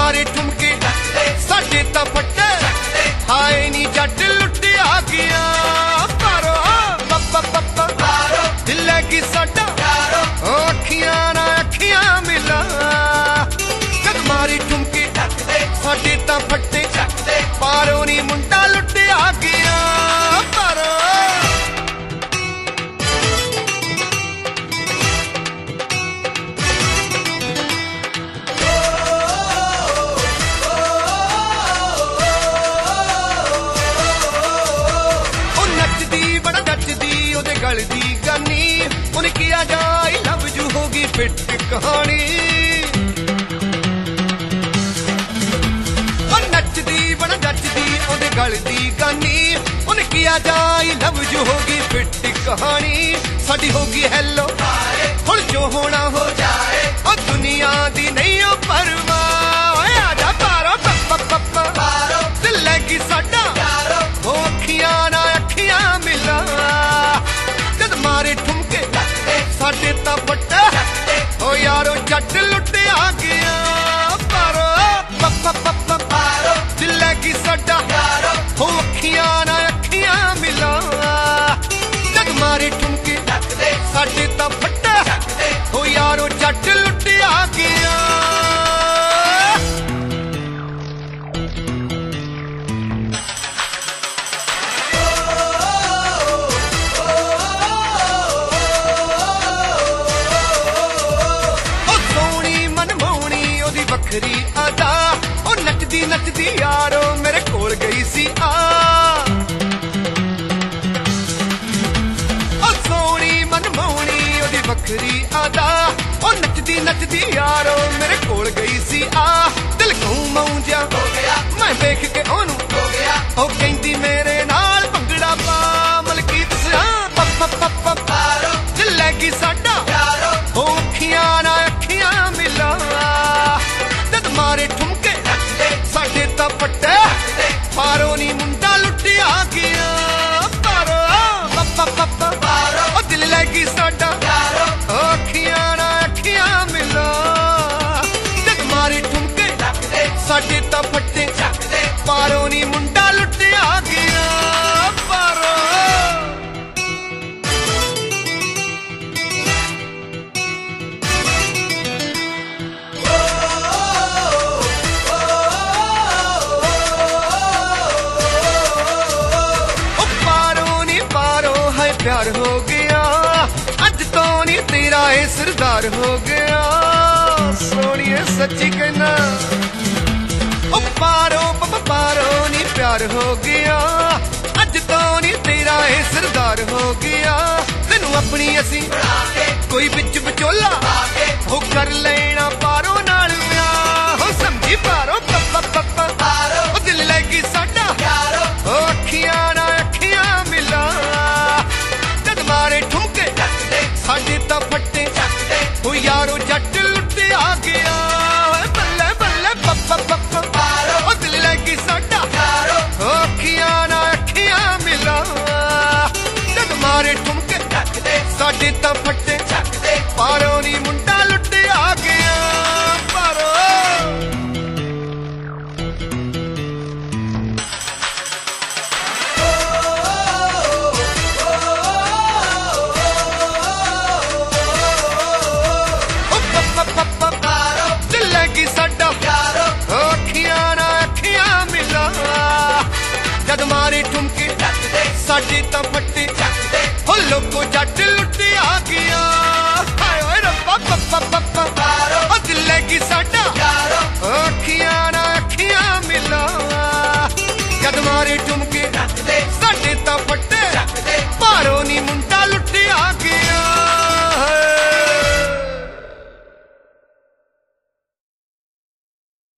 मारे ठुमके साडे तां फट्टे हाए नी जट लुटिया गया पारो पप्पा पप्पा पारो दिल की साडा अखियां ना अखियां मिला जद मारे ठुमके साडे तां फट्टे पारो नी मुंडा लुटिया गया पारो गल दी गानी उन्हें किया जाए लव यू होगी फिट कहानी नचदी बड़ा जचदी ओदे गल दी गानी उन्हें किया जाए लव यू होगी फिट कहानी साडी होगी हेलो हुण जो होना हो जाए और दुनिया दी नहीं ओ परवाह आजा पारो पप्पा पप्पा पारो दिल लगी साडा ओ अखियां ना अखियां मिला मारे ठुमके साडे तां फट्टे ओ यारो जट लुटिया गया पारो पप्पा पप्पा पारो दिल की साडा हो अखियां ना अखियां मिला जग मारे ठुमके साडे तां फट्टे ओ यारो जट लुटिया गया वखरी आदा ओ नचदी नचदी यारो मेरे कोल गई सी आ ओ सोनी मनमोहनी ओदी वखरी आदा ओ नचदी नचदी यारो मेरे कोल गई सी आ दिल क्यों मौंजा हो गया मैं देख के ओनू हो गया ओ कहंदी मेरे नाल भंगड़ा पा मलकीत सिया पप्पा पप्पा पारो दिल लगी साडा यारो ओ अखियां ना अखियां मिला मारे ठुमके साडे तां फट्टे पारो नी मुंडा लुटिया गया पारो पप्पा पप्पा पारो ओ दिल लगी साडा अखियां ना अखियां मिला जग मारे ठुमके साडे तां फट्टे पारो नी मुंडा लुटिया गया पारो प्यार हो गया अज तो नी तेरा ए सरदार हो गया सोनिए सच्ची कहना ओ पारो पारो नी प्यार हो गया अज तो नी तेरा ए सरदार हो गया तेनू अपनी असी कोई बिच विचोला हो कर लेना पारो नाल ब्याह हो समझी पारो पप्पा पप्पा पारो ओ दिल लगी साडा ओ अखियां ना अखियां मिला मारे ठुमके साडे तां फट्टे ओ यारो जट लुटिया गया बल्ले बल्ले पप्पा पप्पा पारो ओ दिल लगी साडा अखियां ना अखियां मिला जग मारे ठुमके साडे तां फट्टे पारो नी मुंडा लुटिया गया पारो अखियां ना अखियां मिला जद मारे ठुमके साडे तां फट्टे हो लोको जट लुटिया गया हाय ओए रब्बा पप्पा पप्पा ओ दिल की साडा